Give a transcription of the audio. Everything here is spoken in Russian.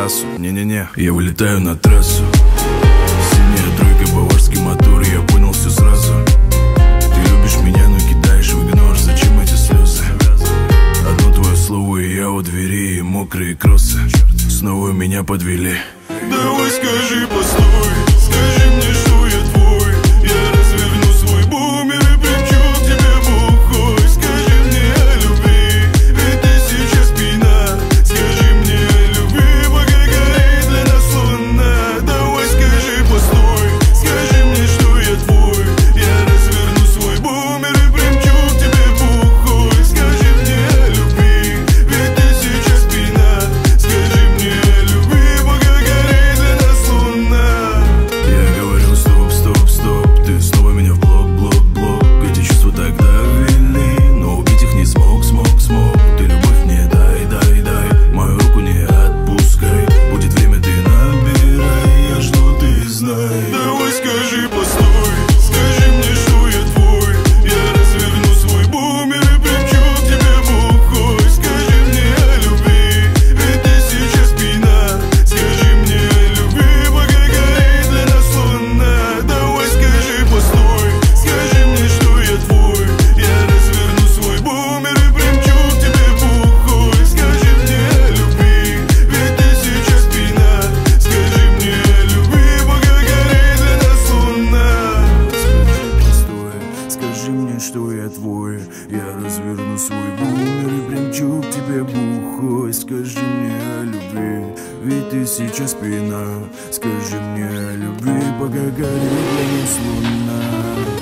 трассу. Не-не-не, я вылетаю на трассу. Синяя тройка, баварский мотор, я понял все сразу. Ты любишь меня, но кидаешь в игнор. Зачем эти слезы? Одно твое слово, и я у двери, и мокрые кроссы снова меня подвели. Давай скажи, постой, скажи мне, что я твой. Я разверну свой бумер и примчу к тебе бухой. Скажи мне о любви, ведь ты сейчас пьяна. Скажи мне о любви, пока горит для нас луна. Давай скажи, постой, скажи мне, что я твой. Я разверну свой бумер и примчу к тебе бухой. Скажи мне о любви, ведь ты сейчас пьяна. Скажи мне о любви, пока горит для нас луна. Я говорил стоп, стоп, стоп. Ты снова меня в блок, блок, блок. Эти чувства тогда вели, но убить их не смог, смог, смог. Ты любовь мне дай, дай, дай. Мою руку не отпускай. Будет время, ты набирай. Я жду, ты знай. Давай скажи, постой, скажи мне, что я твой. Я разверну свой бумер и примчу к тебе бухой. Скажи мне о любви, ведь ты сейчас пьяна. Скажи мне о любви, пока горит для нас луна. Давай скажи, постой, скажи мне, что я твой. Я разверну свой бумер и примчу к тебе бухой. Скажи мне о любви, ведь ты сейчас пьяна. Скажи мне о любви, пока горит для нас луна. Скажи мне, что я твой. Я разверну свой бумер и примчу к тебе бухой. Скажи мне о любви, ведь ты сейчас пьяна. Скажи мне о любви, пока горит для нас луна.